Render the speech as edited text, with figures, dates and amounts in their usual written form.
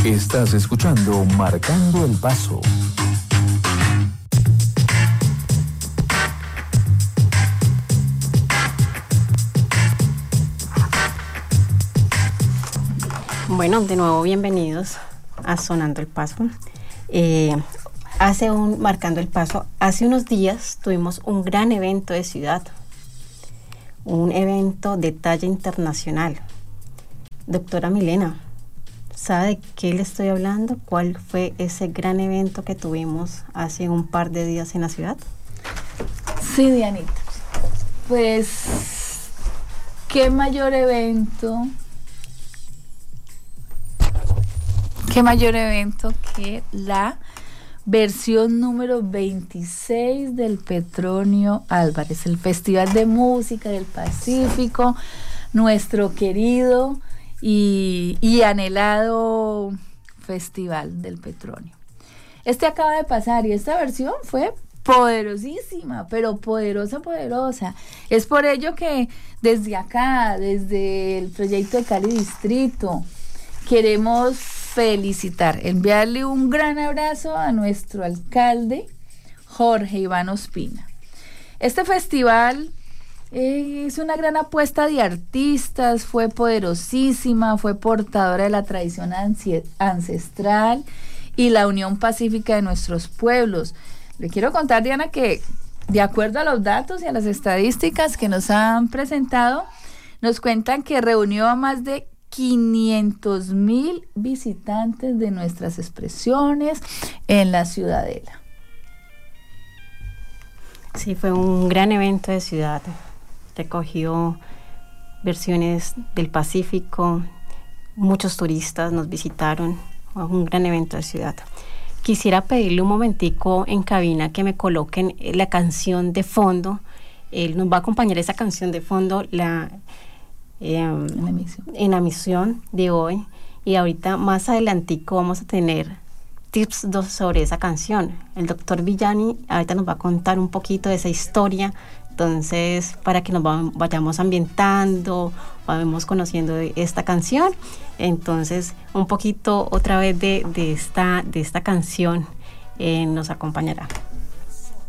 Estás escuchando Marcando el Paso. Bueno, de nuevo bienvenidos a Sonando el Paso. Marcando el Paso, hace unos días tuvimos un gran evento de ciudad, un evento de talla internacional. Doctora Milena, ¿sabe de qué le estoy hablando? ¿Cuál fue ese gran evento que tuvimos hace un par de días en la ciudad? Sí, Dianita. Pues, ¿qué mayor evento que la versión número 26 del Petronio Álvarez, el Festival de Música del Pacífico, nuestro querido y anhelado Festival del Petronio? Este acaba de pasar y esta versión fue poderosísima, pero poderosa. Es por ello que desde acá, desde el proyecto de Cali Distrito, queremos enviarle un gran abrazo a nuestro alcalde, Jorge Iván Ospina. Este festival es una gran apuesta de artistas, fue poderosísima, fue portadora de la tradición ancestral y la unión pacífica de nuestros pueblos. Le quiero contar, Diana, que de acuerdo a los datos y a las estadísticas que nos han presentado, nos cuentan que reunió a más de 500,000 visitantes de nuestras expresiones en la Ciudadela. Sí, fue un gran evento de ciudad. Recogió versiones del Pacífico, muchos turistas nos visitaron. Fue un gran evento de ciudad. Quisiera pedirle un momentico en cabina que me coloquen la canción de fondo. Él nos va a acompañar esa canción de fondo, en la misión de hoy, y ahorita más adelantico vamos a tener tips sobre esa canción. El doctor Villani ahorita nos va a contar un poquito de esa historia, entonces para que nos vayamos ambientando, vayamos conociendo esta canción. Entonces un poquito otra vez de esta canción nos acompañará.